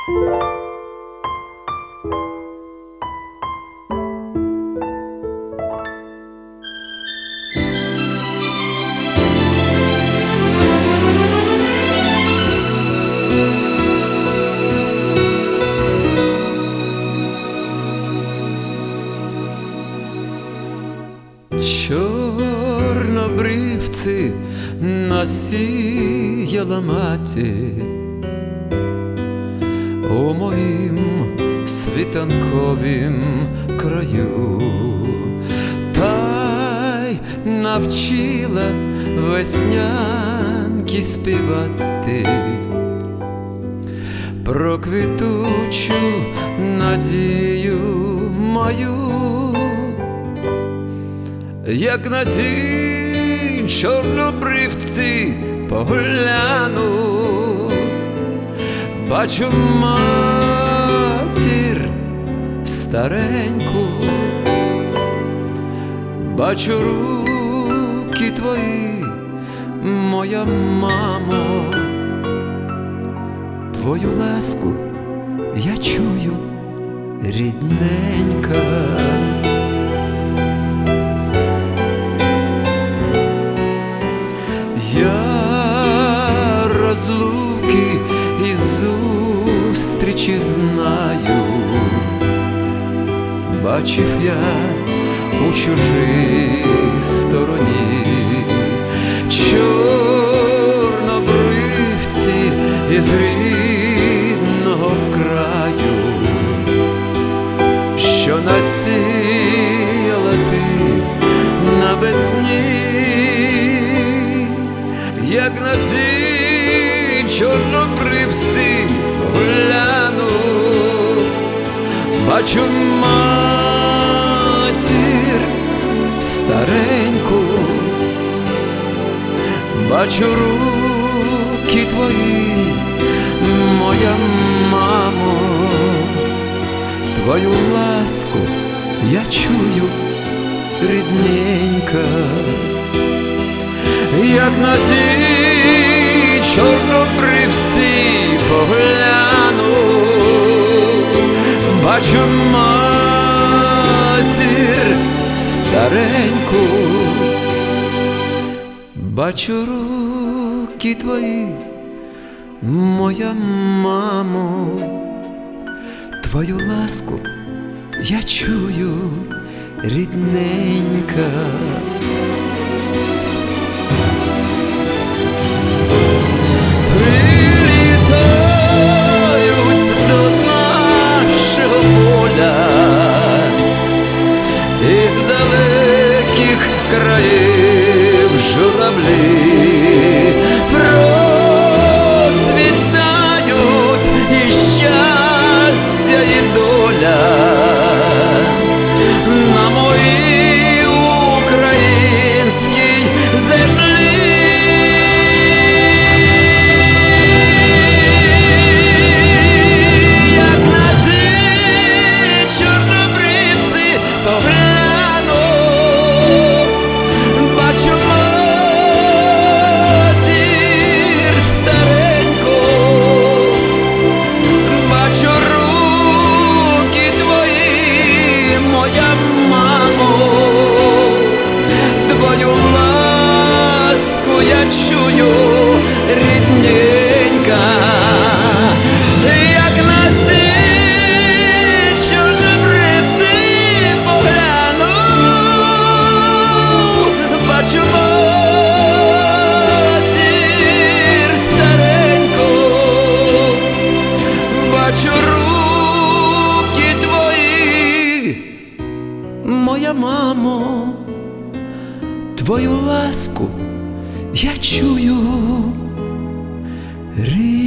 Чорнобривці насіяла мати у моїм світанковім краю, та й навчила веснянки співати про квітучу надію мою. Як на тінь чорнобривці погляну, бачу матір стареньку, бачу руки твої, моя мамо, твою ласку я чую, рідненька. Я розлуки і зустрічі знаю, бачив я у чужій стороні чорнобривці із рідного краю, що насіяла ти навесні. Як на ті чорнобривці погляну, бачу матір стареньку, бачу руки твої, моя мамо, твою ласку я чую, рідненька. Як на ті чорнобривці погляну, бачу матір стареньку, бачу руки твої, моя мамо, твою ласку я чую, рідненька. Із далеких країв журавлі процвітають і щастя, і доля на моїй українській землі. Чую, рідненька, як на ці чорнобривці погляну, бачу матір стареньку, бачу руки твої, моя мамо, твою ласку я чую,